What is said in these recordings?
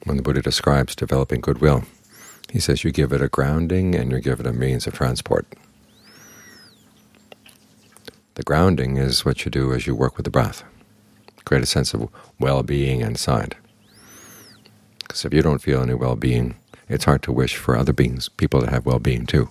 when the Buddha describes developing goodwill, he says you give it a grounding and you give it a means of transport. The grounding is what you do as you work with the breath. Create a sense of well-being inside. Because if you don't feel any well-being, it's hard to wish for other people to have well-being too.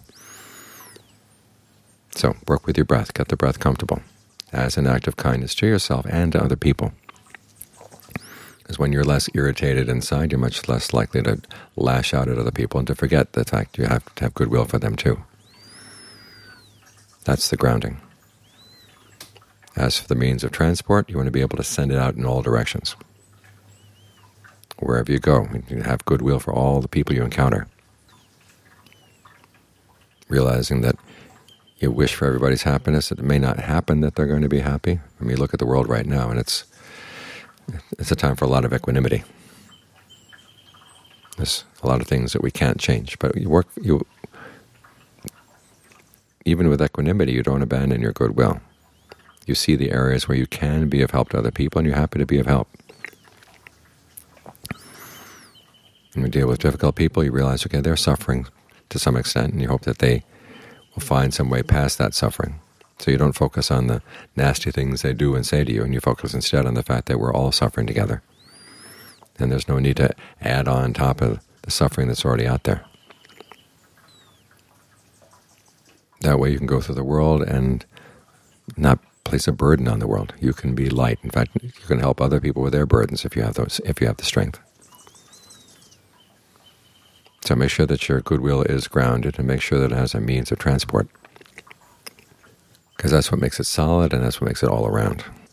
So work with your breath. Get the breath comfortable as an act of kindness to yourself and to other people. Because when you're less irritated inside, you're much less likely to lash out at other people and to forget the fact you have to have goodwill for them too. That's the grounding. As for the means of transport, you want to be able to send it out in all directions. Wherever you go, you have goodwill for all the people you encounter. Realizing that you wish for everybody's happiness, it may not happen that they're going to be happy. I mean, you look at the world right now, and it's a time for a lot of equanimity. There's a lot of things that we can't change, but even with equanimity, you don't abandon your goodwill. You see the areas where you can be of help to other people, and you're happy to be of help. When you deal with difficult people, you realize, okay, they're suffering to some extent, and you hope that they will find some way past that suffering. So you don't focus on the nasty things they do and say to you, and you focus instead on the fact that we're all suffering together. And there's no need to add on top of the suffering that's already out there. That way you can go through the world and not place a burden on the world. You can be light. In fact, you can help other people with their burdens if you have the strength. So make sure that your goodwill is grounded and make sure that it has a means of transport, because that's what makes it solid and that's what makes it all around.